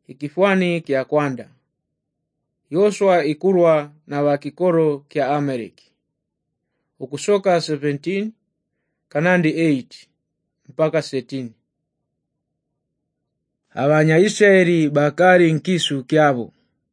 Ikifwani kya kwanda. Yoshua ikurwa na wakikoro kya Amaleki. Ukusoka 17 kanandi 8 mpaka 13. Abanya-Israeli bakari nkisu kyabo.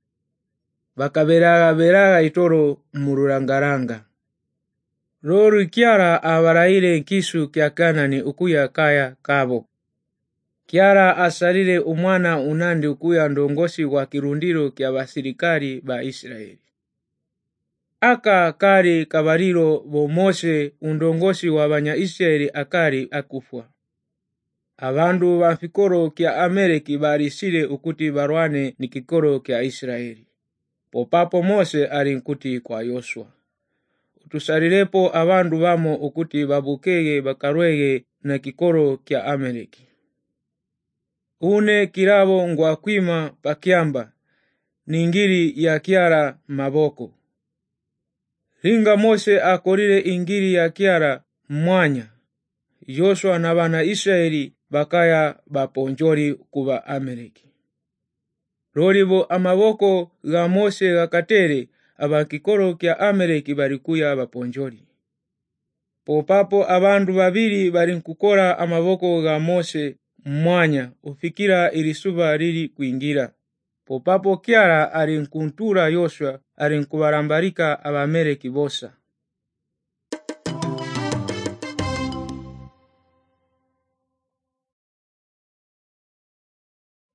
Bakaberaga itoro mururangaranga. Roru Kiara abaraile nkisu kya Kanani ukuya kaya kabo. Kiara asalile umwana unandi ukuya ndongosi wa kirundiro kya basirikari ba Israeli. Aka kari kabariro bo Mose undongosi wa banya-Israeli akari akufwa. Abandu bafikoro kya Amaleki barisile ukuti barwane ni kikoro kya Israeli. Popapo Mose ari nkuti kwa Yoshua. Utusalilepo abandu bamo ukuti babukege bakarwege na kikoro kya Amaleki. Une kirabo ngwakwima pakiamba ningiri ya Kiara maboko. Ringa Mose akorire ingiri ya Kiara mwanya. Yoshua na bana Israeli bakaya baponjori kuba Amaleki. Rolibo amaboko ga Mose gakatere abakikoro kya Amaleki barikuya baponjori. Popapo abandu babiri barinkukora amaboko ga Mose mwanya ufikira ilisuba riri kuingira. Popapo Kiara arinkuntura Yoshua arinkubarambarika Abamaleki bosa.